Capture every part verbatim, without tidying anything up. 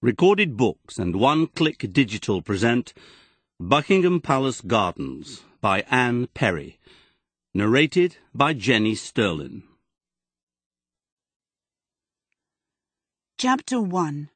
Recorded Books and One Click Digital present Buckingham Palace Gardens by Anne Perry. Narrated by Jenny Sterlin. Chapter one.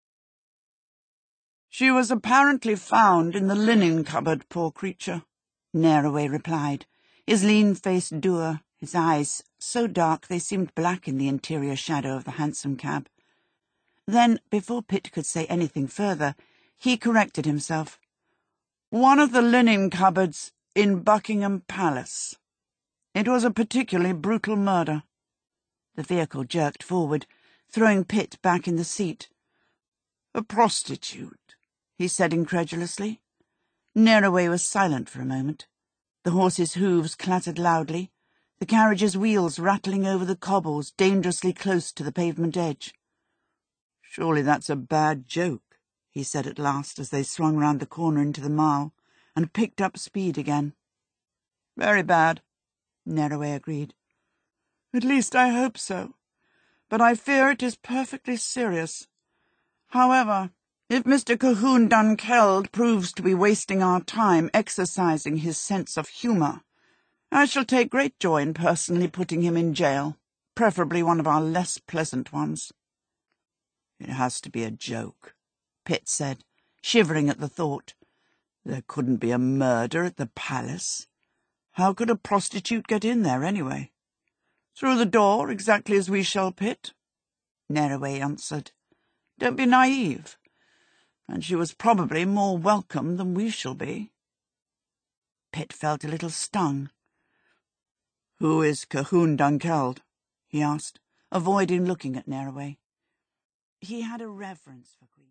"She was apparently found in the linen cupboard, poor creature," Nearoway replied, his lean face dour, his eyes so dark they seemed black in the interior shadow of the hansom cab. Then, before Pitt could say anything further, he corrected himself. "One of the linen cupboards in Buckingham Palace. It was a particularly brutal murder." The vehicle jerked forward, throwing Pitt back in the seat. "A prostitute," he said incredulously. Nearoway was silent for a moment. The horses' hooves clattered loudly, the carriage's wheels rattling over the cobbles dangerously close to the pavement edge. "Surely that's a bad joke," he said at last, as they swung round the corner into the Mall, and picked up speed again. "Very bad," Nearoway agreed. "At least I hope so, but I fear it is perfectly serious. However, if Mister Cahoon Dunkeld proves to be wasting our time exercising his sense of humour, I shall take great joy in personally putting him in jail, preferably one of our less pleasant ones." "It has to be a joke," Pitt said, shivering at the thought. "There couldn't be a murder at the palace. How could a prostitute get in there, anyway?" "Through the door, exactly as we shall, Pitt," Nearoway answered. "Don't be naive. And she was probably more welcome than we shall be." Pitt felt a little stung. "Who is Cahoon Dunkeld?" he asked, avoiding looking at Nearoway. He had a reverence for Queen.